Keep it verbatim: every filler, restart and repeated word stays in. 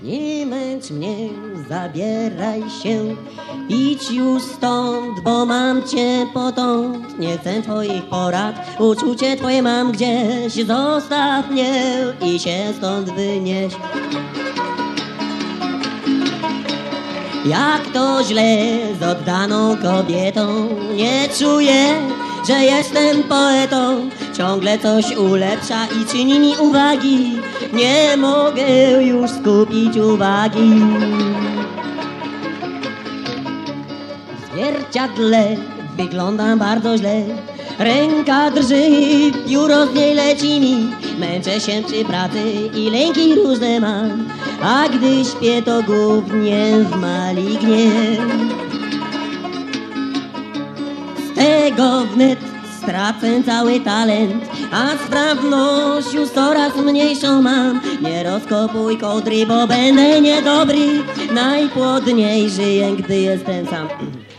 Nie męcz mnie, zabieraj się, idź już stąd, bo mam cię potąd. Nie chcę twoich porad, uczucie twoje mam gdzieś. Zostaw mnie i się stąd wynieś. Jak to źle z oddaną kobietą, nie czuję, że jestem poetą. Ciągle coś ulepsza i czyni mi uwagi. Nie mogę już skupić uwagi. W zwierciadle wyglądam bardzo źle. Ręka drży, pióro z niej leci mi. Męczę się przy pracy i lęki różne mam. A gdy śpię, to głównie w malignie. Z tego wnet stracę cały talent, a sprawność już coraz mniejszą mam. Nie rozkopuj kołdry, bo będę niedobry. Najpłodniej żyję, gdy jestem sam.